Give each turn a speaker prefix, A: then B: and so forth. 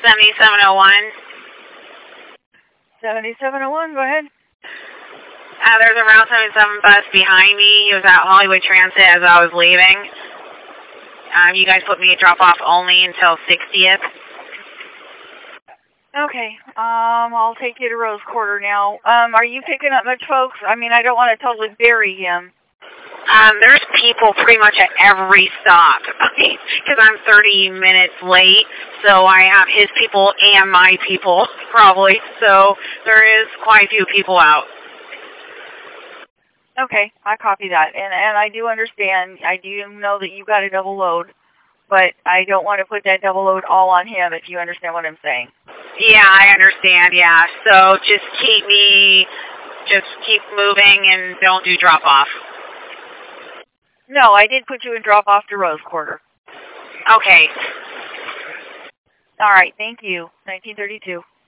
A: 7701.
B: 7701, go ahead.
A: There's a Route 77 bus behind me. He was at Hollywood Transit as I was leaving. You guys put me at drop-off only until 60th.
B: Okay, I'll take you to Rose Quarter now. Are you picking up much, folks? I mean, I don't want to totally bury him.
A: There's people pretty much at every stop, because I'm 30 minutes late, so I have his people and my people, probably, so there is quite a few people out.
B: Okay, I copy that, and I do understand. I do know that you got a double load, but I don't want to put that double load all on him, if you understand what I'm saying.
A: Yeah, I understand, yeah. So just keep moving and don't do drop-off.
B: No, I did put you in drop-off to Rose Quarter.
A: Okay.
B: All right, thank you. 1932.